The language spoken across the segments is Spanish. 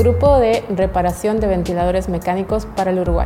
Grupo de reparación de ventiladores mecánicos para el Uruguay.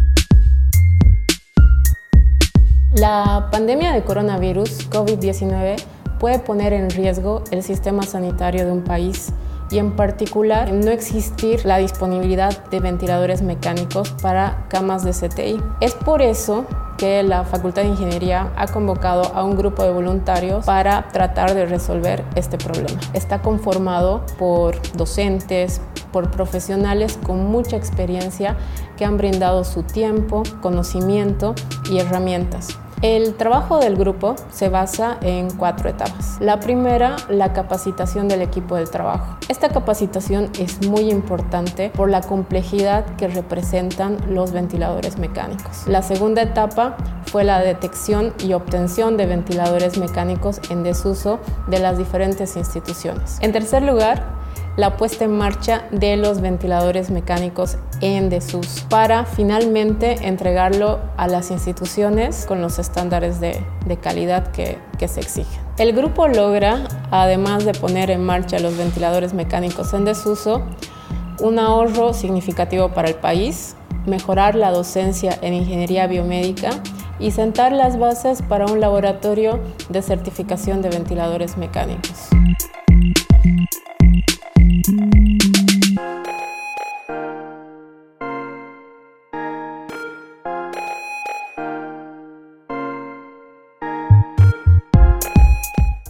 La pandemia de coronavirus COVID-19 puede poner en riesgo el sistema sanitario de un país y en particular no existir la disponibilidad de ventiladores mecánicos para camas de CTI. Es por eso que la Facultad de Ingeniería ha convocado a un grupo de voluntarios para tratar de resolver este problema. Está conformado por docentes, por profesionales con mucha experiencia que han brindado su tiempo, conocimiento y herramientas. El trabajo del grupo se basa en 4 etapas. La primera, la capacitación del equipo de trabajo. Esta capacitación es muy importante por la complejidad que representan los ventiladores mecánicos. La segunda etapa fue la detección y obtención de ventiladores mecánicos en desuso de las diferentes instituciones. En tercer lugar, la puesta en marcha de los ventiladores mecánicos en desuso para finalmente entregarlo a las instituciones con los estándares de calidad que se exigen. El grupo logra, además de poner en marcha los ventiladores mecánicos en desuso, un ahorro significativo para el país, mejorar la docencia en ingeniería biomédica y sentar las bases para un laboratorio de certificación de ventiladores mecánicos.